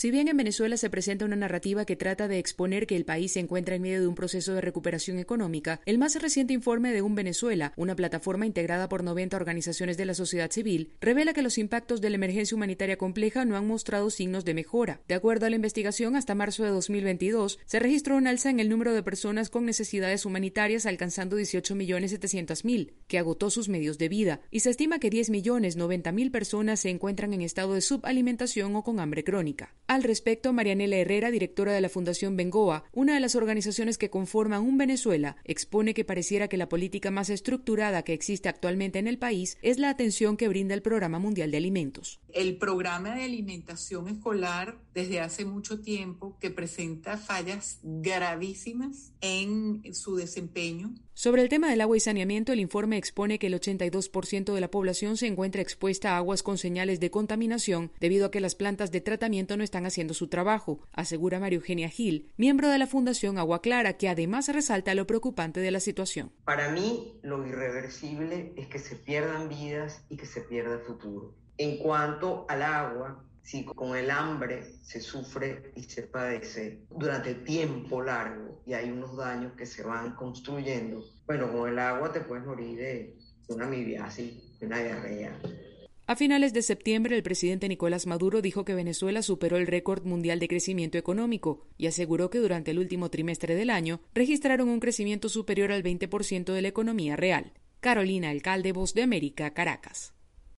Si bien en Venezuela se presenta una narrativa que trata de exponer que el país se encuentra en medio de un proceso de recuperación económica, el más reciente informe de Un Venezuela, una plataforma integrada por 90 organizaciones de la sociedad civil, revela que los impactos de la emergencia humanitaria compleja no han mostrado signos de mejora. De acuerdo a la investigación, hasta marzo de 2022 se registró un alza en el número de personas con necesidades humanitarias alcanzando 18.700.000, que agotó sus medios de vida, y se estima que 10.090.000 personas se encuentran en estado de subalimentación o con hambre crónica. Al respecto, Marianela Herrera, directora de la Fundación Bengoa, una de las organizaciones que conforman Un Venezuela, expone que pareciera que la política más estructurada que existe actualmente en el país es la atención que brinda el Programa Mundial de Alimentos. El programa de alimentación escolar desde hace mucho tiempo que presenta fallas gravísimas en su desempeño. Sobre el tema del agua y saneamiento, el informe expone que el 82% de la población se encuentra expuesta a aguas con señales de contaminación debido a que las plantas de tratamiento no están haciendo su trabajo, asegura María Eugenia Gil, miembro de la Fundación Agua Clara, que además resalta lo preocupante de la situación. Para mí, lo irreversible es que se pierdan vidas y que se pierda futuro. En cuanto al agua, si con el hambre se sufre y se padece durante tiempo largo y hay unos daños que se van construyendo, bueno, con el agua te puedes morir de una amibiasis, de una diarrea. A finales de septiembre, el presidente Nicolás Maduro dijo que Venezuela superó el récord mundial de crecimiento económico y aseguró que durante el último trimestre del año registraron un crecimiento superior al 20% de la economía real. Carolina Alcalde, Voz de América, Caracas.